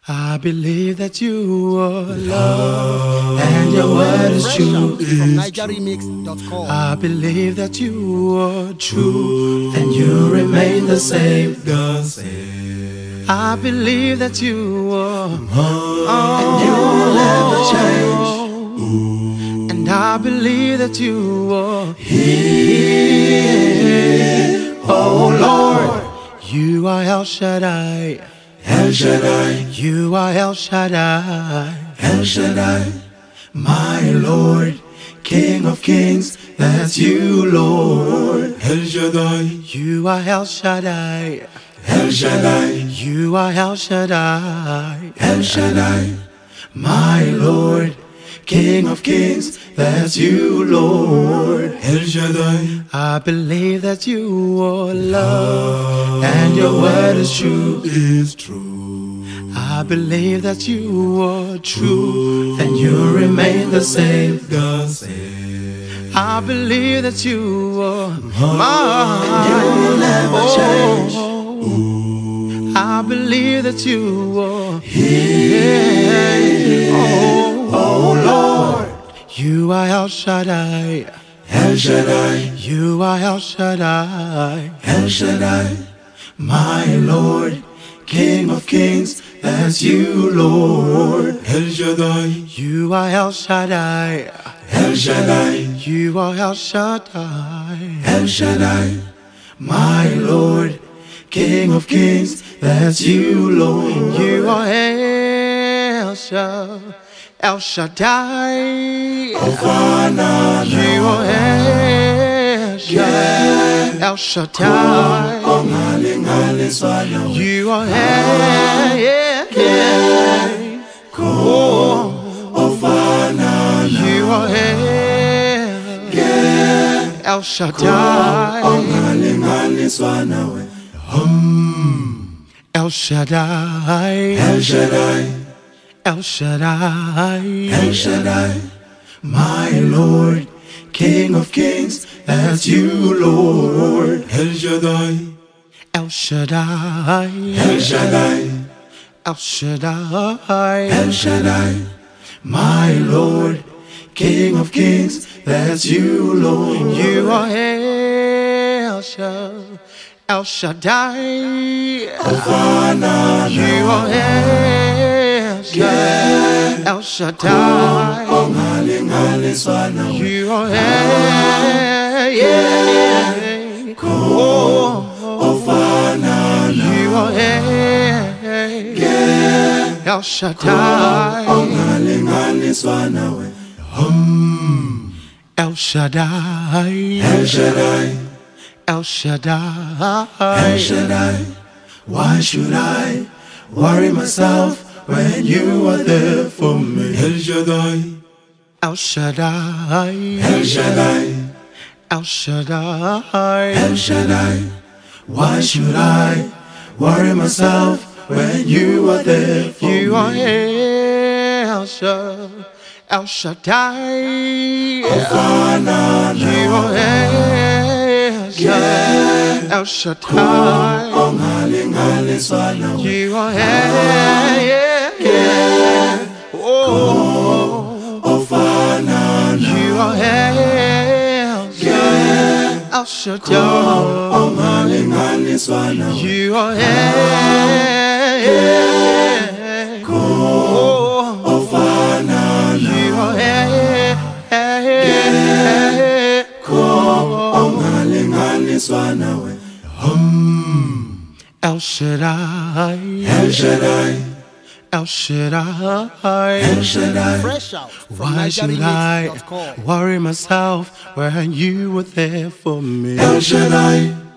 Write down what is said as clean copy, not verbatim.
I believe that you are love, and your word is true. I believe that you are truth, and you remain the same. I believe that you are and you will never change. And I believe that you are here. Oh Lord, you are El Shaddai. El Shaddai, you are El Shaddai. El Shaddai, my Lord, King of Kings, that's you, Lord. El Shaddai, you are El Shaddai. El Shaddai, you are El Shaddai. El Shaddai, my Lord, King of Kings, that's you, Lord. El Shaddai, I believe that you are love, and your word is true. I believe that you are truth, and you remain the same. I believe that you are mine, and you will never change. I believe that you are here. Oh Lord, you are El Shaddai. El Shaddai, you are El Shaddai. El Shaddai, my Lord, King of Kings, that's you, Lord. El Shaddai, you are El Shaddai. El Shaddai, you are El Shaddai. El Shaddai, my Lord, King of Kings, that's you, Lord. You are El Shaddai. El Shaddai, Ofana, you are El Shaddai. El Shaddai, you are Ofana, you are El Shaddai. El Shaddai, El Shaddai, El Shaddai, El Shaddai, my Lord, King of Kings, that's you, Lord. El Shaddai, El Shaddai, El Shaddai, El Shaddai, El Shaddai, my Lord, King of Kings, that's you, Lord. You are El Shaddai. El Shaddai, Ofana, you are El Shaddai. El Shaddai, you are Ofana, you are El Shaddai. El Shaddai, El Shaddai, El Shaddai, El Shaddai, why should I worry myself when you are there for me? El Shaddai, El Shaddai, El Shaddai, El Shaddai, El Shaddai, why should I worry myself when you are there for me? You are El Shaddai. El Shaddai, Ofana, you are El Shaddai. El Shaddai, you are Ofana, you are El Shaddai, you are Ofana, you are El Shaddai, El Shaddai, El Shaddai, El Shaddai. Fresh out from why should I NigeriaMix.com. worry myself when you were there for me? El Shaddai,